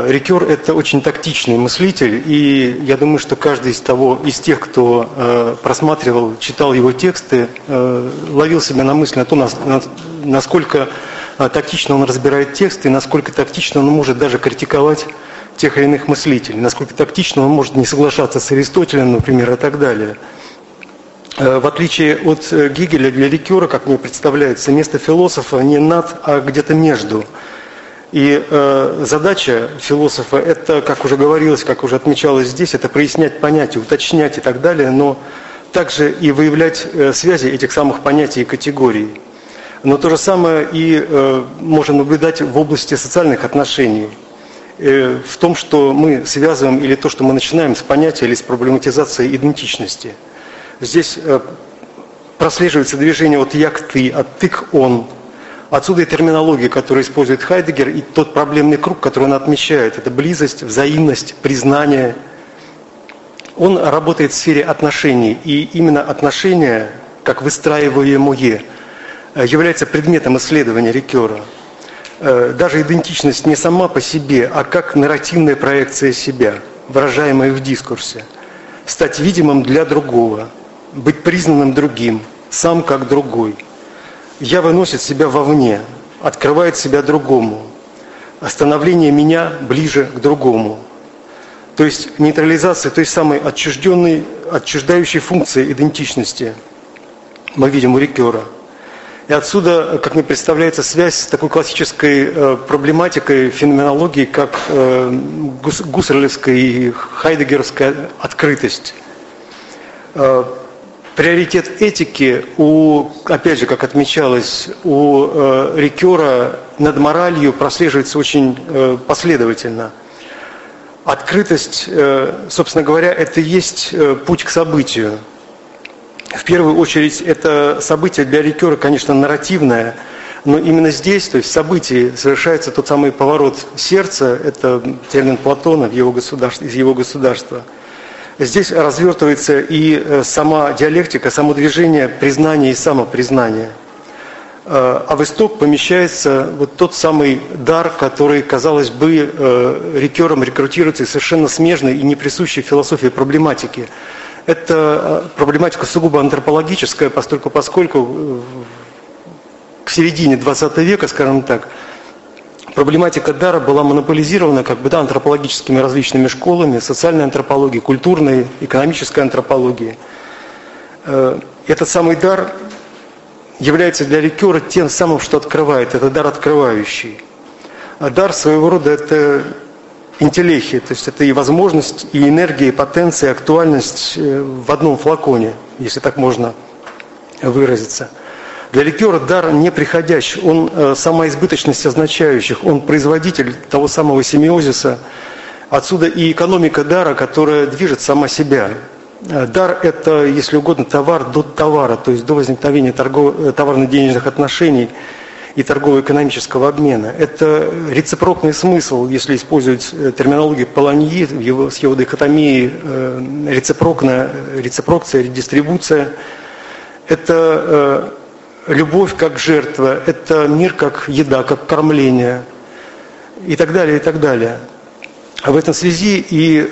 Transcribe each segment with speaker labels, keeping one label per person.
Speaker 1: Рикер – это очень тактичный мыслитель, и я думаю, что каждый из тех, кто просматривал, читал его тексты, ловил себя на мысли на то, насколько тактично он разбирает тексты, и насколько тактично он может даже критиковать тех или иных мыслителей, насколько тактично он может не соглашаться с Аристотелем, например, и так далее. В отличие от Гегеля, для Рикера, как мне представляется, место философа не над, а где-то между. И задача философа – это, как уже говорилось, как уже отмечалось здесь, это прояснять понятия, уточнять и так далее, но также и выявлять связи этих самых понятий и категорий. Но то же самое и можно наблюдать в области социальных отношений. В том, что мы связываем, или то, что мы начинаем с понятия или с проблематизации идентичности. Здесь прослеживается движение от «я» к «ты», от «ты» к «он». Отсюда и терминология, которую использует Хайдеггер, и тот проблемный круг, который он отмечает. Это близость, взаимность, признание. Он работает в сфере отношений, и именно отношения, как выстраиваемое, является предметом исследования Рикера. Даже идентичность не сама по себе, а как нарративная проекция себя, выражаемая в дискурсе. Стать видимым для другого, быть признанным другим, сам как другой. «Я» выносит себя вовне, открывает себя другому. Становление меня ближе к другому. То есть нейтрализация той самой отчуждающей функции идентичности мы видим у Рикера. И отсюда, как мне представляется, связь с такой классической проблематикой феноменологии, как гуссерлевская и хайдеггеровская открытость. Приоритет этики, опять же, как отмечалось, у Рикера над моралью прослеживается очень последовательно. Открытость, собственно говоря, это и есть путь к событию. В первую очередь, это событие для Рикера, конечно, нарративное, но именно здесь, то есть в событии, совершается тот самый поворот сердца, это термин Платона из его государства. Здесь развертывается и сама диалектика, само движение признания и самопризнания. А в исток помещается вот тот самый дар, который, казалось бы, Рикером рекрутируется из совершенно смежной и не присущей философии проблематики. Это проблематика сугубо антропологическая, поскольку к середине XX века, скажем так, проблематика дара была монополизирована антропологическими различными школами, социальной антропологией, культурной, экономической антропологией. Этот самый дар является для Рикера тем самым, что открывает, это дар открывающий. А дар своего рода это интеллехия, то есть это и возможность, и энергия, и потенция, и актуальность в одном флаконе, если так можно выразиться. Для Рикера дар неприходящий, он сама избыточность означающих, он производитель того самого семиозиса. Отсюда и экономика дара, которая движет сама себя. Дар – это, если угодно, товар до товара, то есть до возникновения товарно-денежных отношений и торгово-экономического обмена. Это рецепрокный смысл, если использовать терминологию Поланьи с его дихотомией рецепрокция, редистрибуция. Это любовь как жертва, это мир как еда, как кормление и так далее, и так далее. А в этом связи и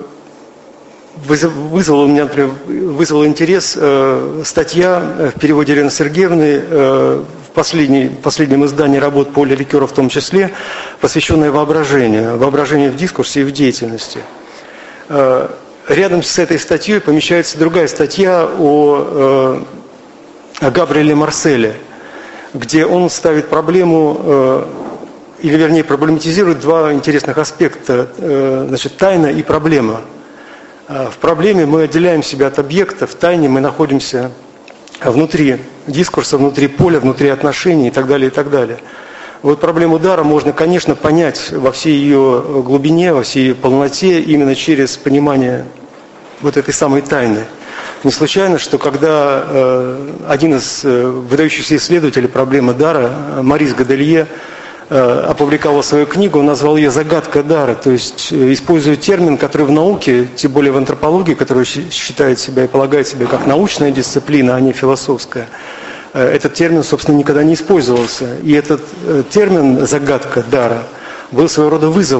Speaker 1: вызвала интерес статья в переводе Елены Сергеевны в последнем издании работ Поля Рикера в том числе, посвященная воображению в дискурсе и в деятельности. Рядом с этой статьей помещается другая статья о Габриэле Марселе, где он ставит проблему, или вернее проблематизирует два интересных аспекта, тайна и проблема. В проблеме мы отделяем себя от объекта, в тайне мы находимся внутри дискурса, внутри поля, внутри отношений и так далее, и так далее. Вот проблему дара можно, конечно, понять во всей ее глубине, во всей ее полноте, именно через понимание вот этой самой тайны. Не случайно, что когда один из выдающихся исследователей проблемы дара, Морис Годелье, опубликовал свою книгу, он назвал ее «Загадка дара», то есть используя термин, который в науке, тем более в антропологии, которая считает себя и полагает себя как научная дисциплина, а не философская, этот термин, собственно, никогда не использовался. И этот термин «загадка дара» был своего рода вызовом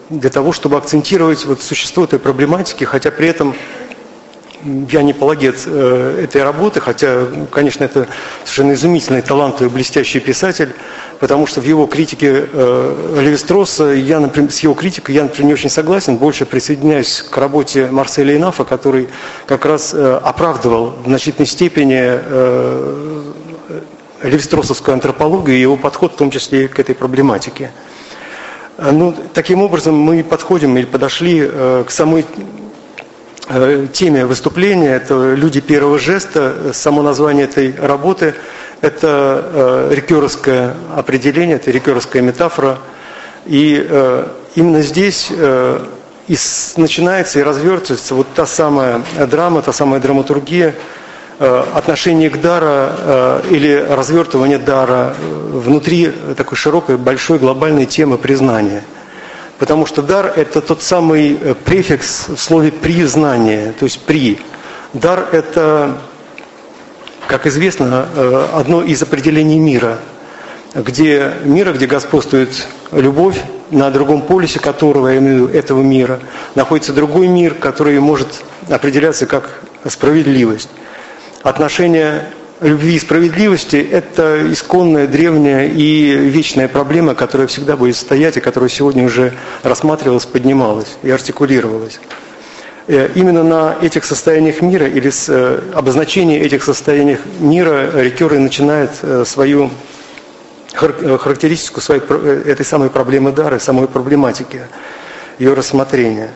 Speaker 1: для того, чтобы акцентировать вот существо этой проблематики, хотя при этом я не апологет этой работы, хотя, конечно, это совершенно изумительный, талантливый, блестящий писатель, потому что в его критике Леви-Стросса, с его критикой я, например, не очень согласен, больше присоединяюсь к работе Марселя Инафа, который как раз оправдывал в значительной степени леви-строссовскую антропологию и его подход, в том числе и к этой проблематике. Ну, таким образом мы подходим или подошли к самой теме выступления. Это «Люди первого жеста». Само название этой работы – это рикёровское определение, это рикёровская метафора. И именно здесь начинается и развертывается вот та самая драма, та самая драматургия, отношение к дару или развертывание дара внутри такой широкой, большой, глобальной темы признания. Потому что дар – это тот самый префикс в слове «признание», то есть «при». Дар – это, как известно, одно из определений мира, где господствует любовь, на другом полюсе которого, я имею в виду, этого мира, находится другой мир, который может определяться как справедливость. Отношения любви и справедливости – это исконная, древняя и вечная проблема, которая всегда будет стоять, и которая сегодня уже рассматривалась, поднималась и артикулировалась. Именно на этих состояниях мира или с обозначения этих состояний мира Рикёр и начинает свою характеристику этой самой проблемы дара, самой проблематики, ее рассмотрения.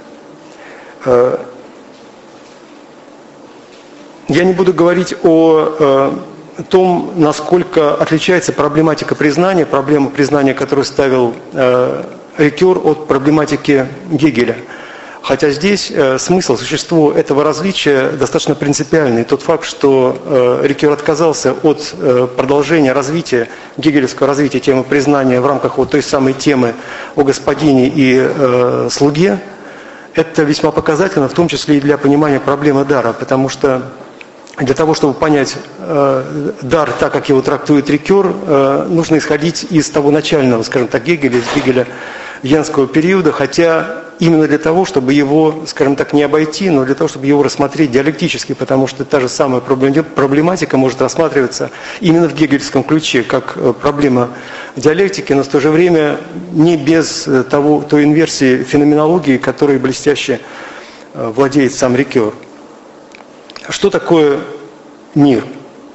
Speaker 1: Я не буду говорить о том, насколько отличается проблематика признания, проблема признания, которую ставил Рикёр, от проблематики Гегеля. Хотя здесь смысл, существо этого различия достаточно принципиальный. Тот факт, что Рикёр отказался от продолжения развития, гегелевского развития темы признания в рамках вот той самой темы о господине и слуге, это весьма показательно, в том числе и для понимания проблемы дара, потому что для того, чтобы понять дар так, как его трактует Рикёр, нужно исходить из того начального, скажем так, Гегеля, из гегеля-янского периода, хотя именно для того, чтобы его, скажем так, не обойти, но для того, чтобы его рассмотреть диалектически, потому что та же самая проблематика может рассматриваться именно в гегельском ключе, как проблема диалектики, но в то же время не без той инверсии феноменологии, которой блестяще владеет сам Рикёр. Что такое мир?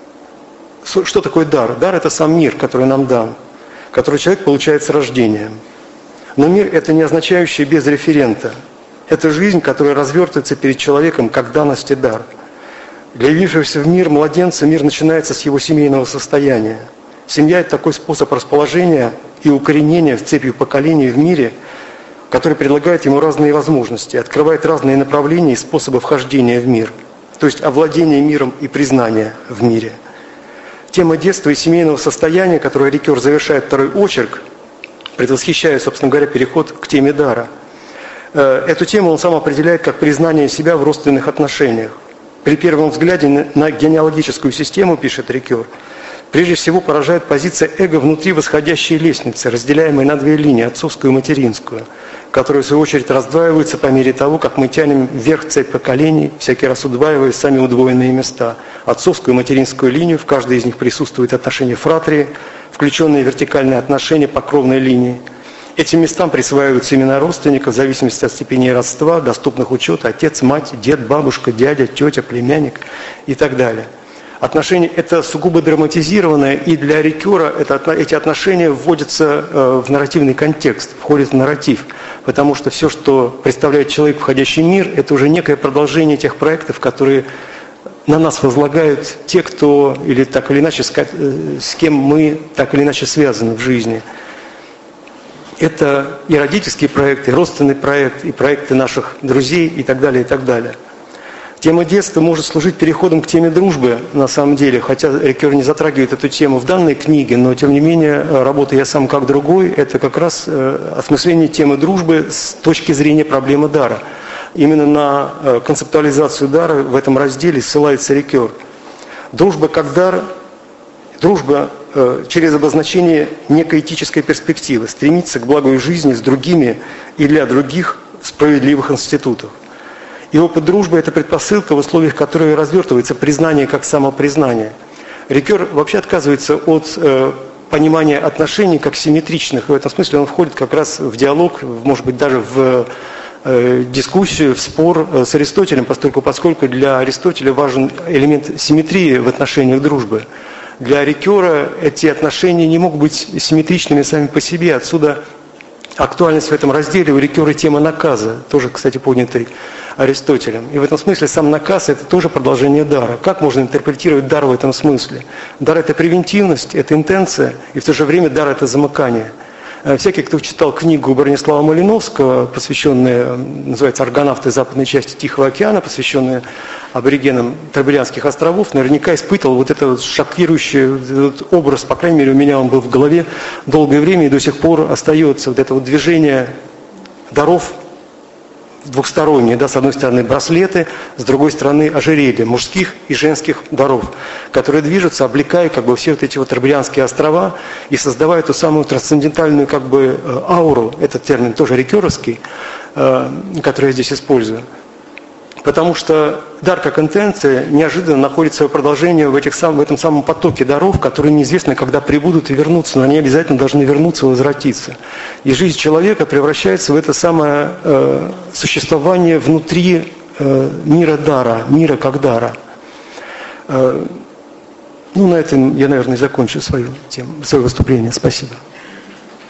Speaker 1: Что такое дар? Дар – это сам мир, который нам дан, который человек получает с рождением. Но мир – это не означающее без референта. Это жизнь, которая развертывается перед человеком как данность и дар. Для явившегося в мир младенца мир начинается с его семейного состояния. Семья – это такой способ расположения и укоренения в цепи поколений в мире, который предлагает ему разные возможности, открывает разные направления и способы вхождения в мир. То есть овладение миром и признание в мире. Тема детства и семейного состояния, которую Рикёр завершает второй очерк, предвосхищая, собственно говоря, переход к теме дара. Эту тему он сам определяет как признание себя в родственных отношениях. При первом взгляде на генеалогическую систему, пишет Рикёр, прежде всего поражает позиция эго внутри восходящей лестницы, разделяемой на две линии, отцовскую и материнскую, которые, в свою очередь, раздваиваются по мере того, как мы тянем вверх цепь поколений, всякий раз удваивая сами удвоенные места. Отцовскую и материнскую линию, в каждой из них присутствует отношение фратрии, включенные вертикальные отношения по кровной линии. Этим местам присваиваются имена родственников в зависимости от степени родства, доступных учета: отец, мать, дед, бабушка, дядя, тетя, племянник и так далее. Отношения это сугубо драматизированное, и для Рикёра эти отношения вводятся в нарративный контекст, входят в нарратив, потому что все, что представляет человек, входящий в мир, это уже некое продолжение тех проектов, которые на нас возлагают те, кто или так или иначе, с кем мы так или иначе связаны в жизни. Это и родительский проект, и родственный проект, и проекты наших друзей и так далее, и так далее. Тема детства может служить переходом к теме дружбы, на самом деле, хотя Рикёр не затрагивает эту тему в данной книге, но тем не менее работа «Я сам как другой» – это как раз осмысление темы дружбы с точки зрения проблемы дара. Именно на концептуализацию дара в этом разделе ссылается Рикёр. Дружба как дар, дружба через обозначение некой этической перспективы, стремиться к благой жизни с другими и для других в справедливых институтах. И опыт дружбы – это предпосылка, в условиях которой развертывается признание как самопризнание. Рикер вообще отказывается от понимания отношений как симметричных. В этом смысле он входит как раз в диалог, может быть, даже в дискуссию, в спор с Аристотелем, поскольку для Аристотеля важен элемент симметрии в отношениях дружбы. Для Рикера эти отношения не могут быть симметричными сами по себе. Отсюда актуальность в этом разделе у Рикера тема наказа, тоже, кстати, поднятый Аристотелем. И в этом смысле сам наказ – это тоже продолжение дара. Как можно интерпретировать дар в этом смысле? Дар – это превентивность, это интенция, и в то же время дар – это замыкание. Всякий, кто читал книгу Бронислава Малиновского, посвященную, называется «Аргонавты западной части Тихого океана», посвященная аборигенам Трабелианских островов, наверняка испытывал вот этот шокирующий образ, по крайней мере, у меня он был в голове долгое время и до сих пор остается. Вот это вот движение даров двухсторонние, да, с одной стороны браслеты, с другой стороны ожерелья мужских и женских даров, которые движутся, облекая как бы все вот эти вот Трабелианские острова и создавая ту самую трансцендентальную как бы ауру, этот термин тоже рикеровский, который я здесь использую. Потому что дар как интенция неожиданно находит свое продолжение в этом самом потоке даров, которые неизвестно, когда прибудут и вернутся, но они обязательно должны вернуться и возвратиться. И жизнь человека превращается в это самое существование внутри мира дара, мира как дара. На этом я, наверное, закончу свое выступление. Спасибо.